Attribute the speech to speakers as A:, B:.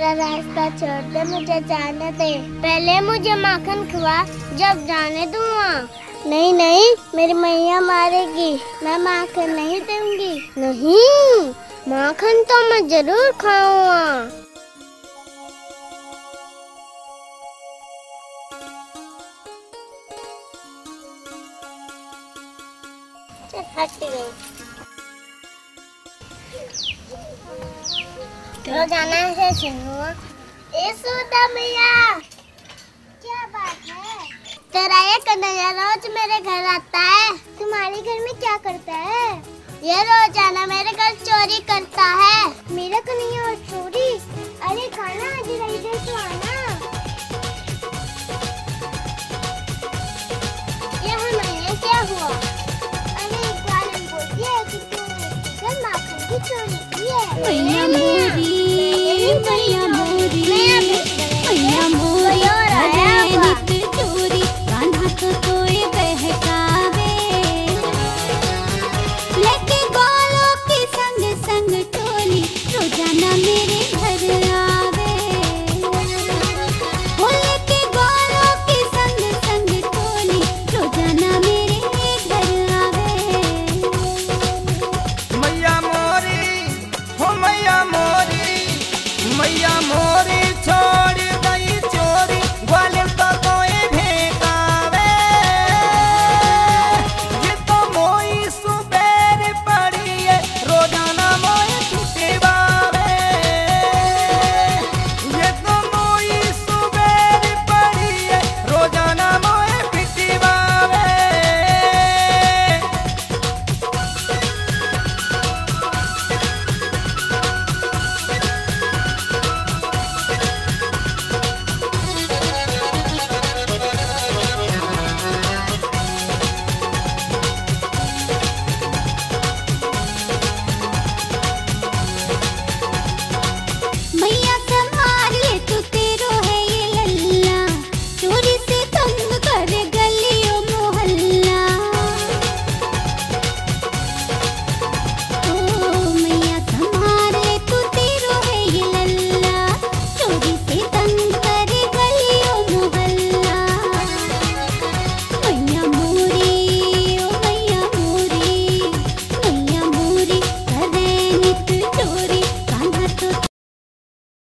A: मेरा रास्ता छोड़ दे, मुझे जाने दे। पहले मुझे माखन खवा, जब जाने दूँगा। नहीं नहीं, मेरी मैया मारेगी, मैं माखन नहीं दूंगी। नहीं, माखन तो मैं जरूर खाऊंगा। तो जाना है सुनो। मैया, क्या बात है? तेरा ये कन्हैया रोज मेरे घर आता है। तुम्हारे घर में क्या करता है? ये रोजाना मेरे घर चोरी करता है। मेरा कन्हैया और चोरी? अरे खाना आज इधर तो आना। ये मैंने क्या हुआ? अरे एक बार हम बोलती है कि तू घर माखन की चोरी की है।
B: मैया मोरी, मैया मोरी, मैया मोरी, नित चोरी कान्हा तो कोई बहकावे, लेके ग्वालों के संग संग टोली रोजाना मेरे घर आवे। वो लेके ग्वालों के संग संग टोली रोजाना मेरे घर आवे।
C: मैया मोरी, हो मैया मोरी, मैया मोरी।